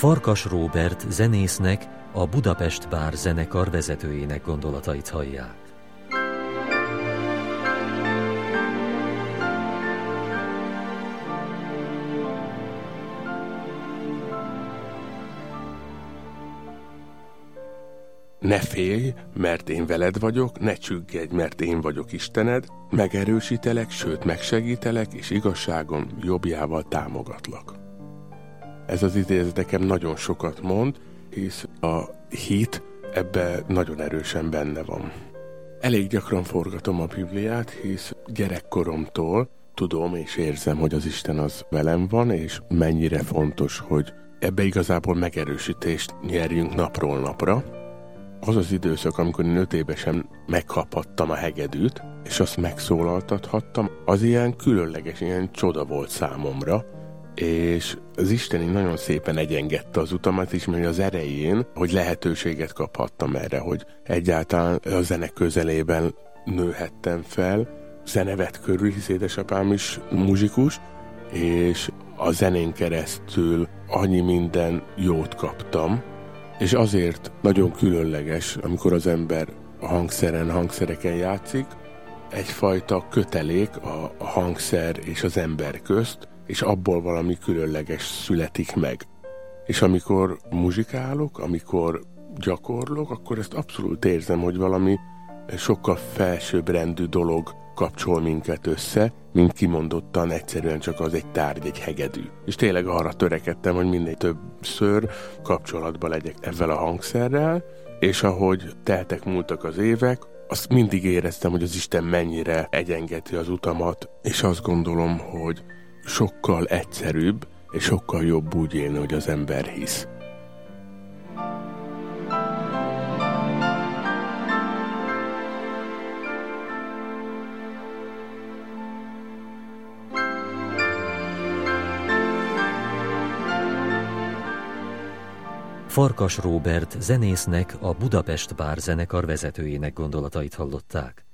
Farkas Róbert zenésznek, a Budapest Bár zenekar vezetőjének gondolatait hallják. Ne félj, mert én veled vagyok, ne csüggedj, mert én vagyok Istened, megerősítelek, sőt megsegítelek, és igazságom jobbjával támogatlak. Ez az idézet nekem nagyon sokat mond, hisz a hit ebbe nagyon erősen benne van. Elég gyakran forgatom a Bibliát, hisz gyerekkoromtól tudom és érzem, hogy az Isten az velem van, és mennyire fontos, hogy ebbe igazából megerősítést nyerjünk napról napra. Az az időszak, amikor én 5 évesen megkaphattam a hegedűt, és azt megszólaltathattam, az ilyen különleges, ilyen csoda volt számomra, és az Isten nagyon szépen egyengedte az utamat is, mert az erején, hogy lehetőséget kaphattam erre, hogy egyáltalán a zene közelében nőhettem fel, zene vett körül, hisz édesapám is muzsikus, és a zenén keresztül annyi minden jót kaptam, és azért nagyon különleges, amikor az ember a hangszereken játszik, egyfajta kötelék a hangszer és az ember közt, és abból valami különleges születik meg. És amikor muzsikálok, amikor gyakorlok, akkor ezt abszolút érzem, hogy valami sokkal felsőbbrendű dolog kapcsol minket össze, mint kimondottan egyszerűen csak az egy tárgy, egy hegedű. És tényleg arra törekedtem, hogy minél többször kapcsolatban legyek ezzel a hangszerrel, és ahogy múltak az évek, azt mindig éreztem, hogy az Isten mennyire egyengeti az utamat, és azt gondolom, hogy sokkal egyszerűbb, és sokkal jobb úgy élni, hogy az ember hisz. Farkas Róbert zenésznek, a Budapest Bár zenekar vezetőjének gondolatait hallották.